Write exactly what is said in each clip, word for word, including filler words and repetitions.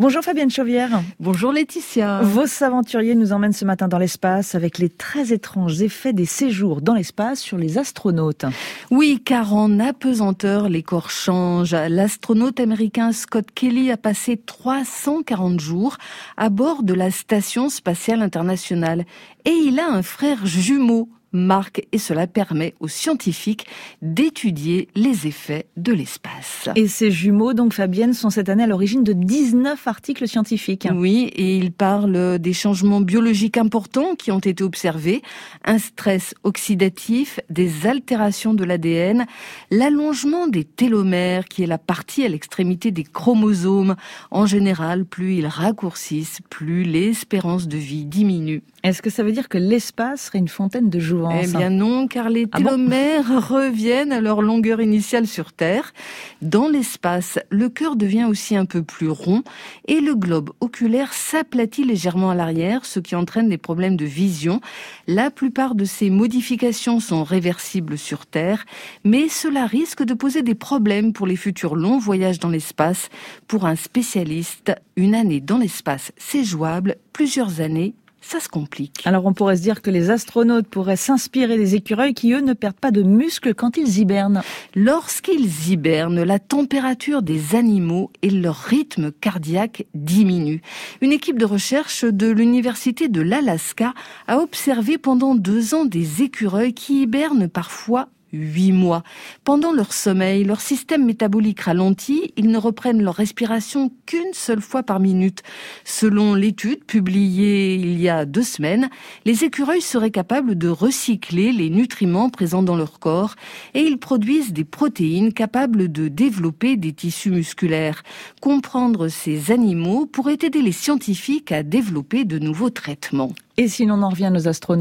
Bonjour Fabienne Chauvière. Bonjour Laetitia. Vos aventuriers nous emmènent ce matin dans l'espace avec les très étranges effets des séjours dans l'espace sur les astronautes. Oui, car en apesanteur, les corps changent. L'astronaute américain Scott Kelly a passé trois cent quarante jours à bord de la Station spatiale internationale. Et il a un frère jumeau, Marc, et cela permet aux scientifiques d'étudier les effets de l'espace. Et ces jumeaux, donc Fabienne, sont cette année à l'origine de dix-neuf articles scientifiques. Oui, et ils parlent des changements biologiques importants qui ont été observés, un stress oxydatif, des altérations de l'A D N, l'allongement des télomères, qui est la partie à l'extrémité des chromosomes. En général, plus ils raccourcissent, plus l'espérance de vie diminue. Est-ce que ça veut dire que l'espace serait une fontaine de jouvence ? Eh bien non, car les télomères ah bon reviennent à leur longueur initiale sur Terre. Dans l'espace, le cœur devient aussi un peu plus rond et le globe oculaire s'aplatit légèrement à l'arrière, ce qui entraîne des problèmes de vision. La plupart de ces modifications sont réversibles sur Terre, mais cela risque de poser des problèmes pour les futurs longs voyages dans l'espace. Pour un spécialiste, une année dans l'espace, c'est jouable, plusieurs années, ça se complique. Alors on pourrait se dire que les astronautes pourraient s'inspirer des écureuils qui, eux, ne perdent pas de muscles quand ils hibernent. Lorsqu'ils hibernent, la température des animaux et leur rythme cardiaque diminuent. Une équipe de recherche de l'université de l'Alaska a observé pendant deux ans des écureuils qui hibernent parfois huit mois. Pendant leur sommeil, leur système métabolique ralentit, ils ne reprennent leur respiration qu'une seule fois par minute. Selon l'étude publiée il y a deux semaines, les écureuils seraient capables de recycler les nutriments présents dans leur corps et ils produisent des protéines capables de développer des tissus musculaires. Comprendre ces animaux pourrait aider les scientifiques à développer de nouveaux traitements. Et si l'on en revient à nos astronautes ?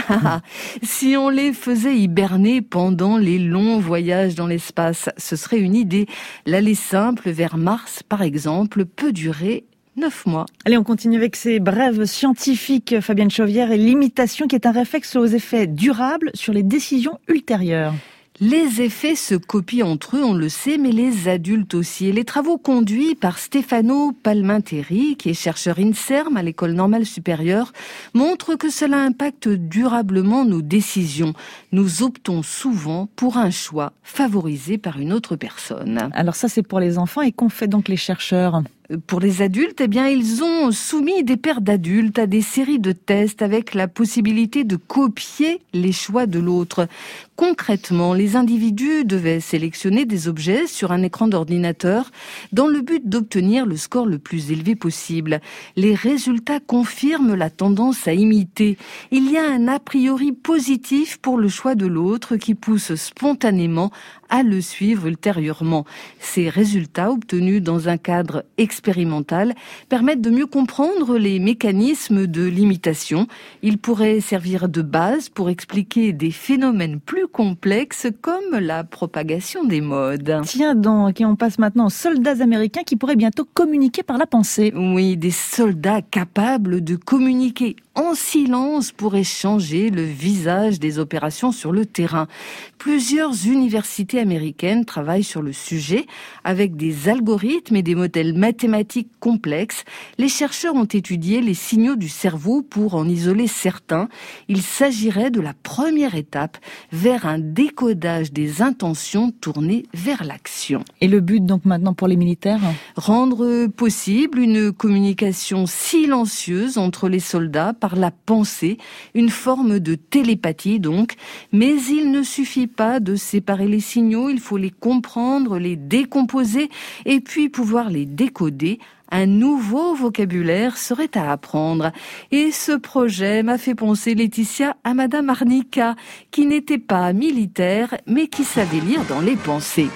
Si on les faisait hiberner pendant les longs voyages dans l'espace, ce serait une idée. L'aller simple vers Mars, par exemple, peut durer neuf mois. Allez, on continue avec ces brèves scientifiques, Fabienne Chauvière, et l'imitation qui est un réflexe aux effets durables sur les décisions ultérieures. Les effets se copient entre eux, on le sait, mais les adultes aussi. Et les travaux conduits par Stefano Palminteri, qui est chercheur INSERM à l'École normale supérieure, montrent que cela impacte durablement nos décisions. Nous optons souvent pour un choix favorisé par une autre personne. Alors ça, c'est pour les enfants. Et qu'ont fait donc les chercheurs ? Pour les adultes, eh bien, ils ont soumis des paires d'adultes à des séries de tests avec la possibilité de copier les choix de l'autre. Concrètement, les individus devaient sélectionner des objets sur un écran d'ordinateur dans le but d'obtenir le score le plus élevé possible. Les résultats confirment la tendance à imiter. Il y a un a priori positif pour le choix de l'autre qui pousse spontanément à le suivre ultérieurement. Ces résultats obtenus dans un cadre expérimental permettent de mieux comprendre les mécanismes de l'imitation. Ils pourraient servir de base pour expliquer des phénomènes plus complexes comme la propagation des modes. Tiens donc, et on passe maintenant aux soldats américains qui pourraient bientôt communiquer par la pensée. Oui, des soldats capables de communiquer en silence pourraient changer le visage des opérations sur le terrain. Plusieurs universités américaines travaillent sur le sujet avec des algorithmes et des modèles mathématiques complexes. Les chercheurs ont étudié les signaux du cerveau pour en isoler certains. Il s'agirait de la première étape vers un décodage des intentions tournées vers l'action. Et le but donc maintenant pour les militaires ? Rendre possible une communication silencieuse entre les soldats par la pensée, une forme de télépathie donc, mais il ne suffit pas de séparer les signaux, il faut les comprendre, les décomposer et puis pouvoir les décoder. Un nouveau vocabulaire serait à apprendre. Et ce projet m'a fait penser, Laetitia, à Madame Arnica, qui n'était pas militaire, mais qui savait lire dans les pensées.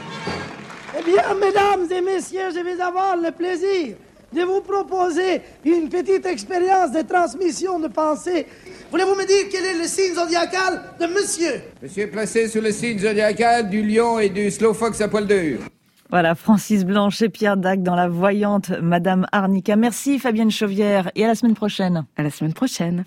Eh bien, mesdames et messieurs, je vais avoir le plaisir de vous proposer une petite expérience de transmission de pensée. Voulez-vous me dire quel est le signe zodiacal de monsieur ? Monsieur est placé sous le signe zodiacal du lion et du slow fox à poil dur. Voilà, Francis Blanche et Pierre Dac dans la voyante Madame Arnica. Merci Fabienne Chauvière et à la semaine prochaine. À la semaine prochaine.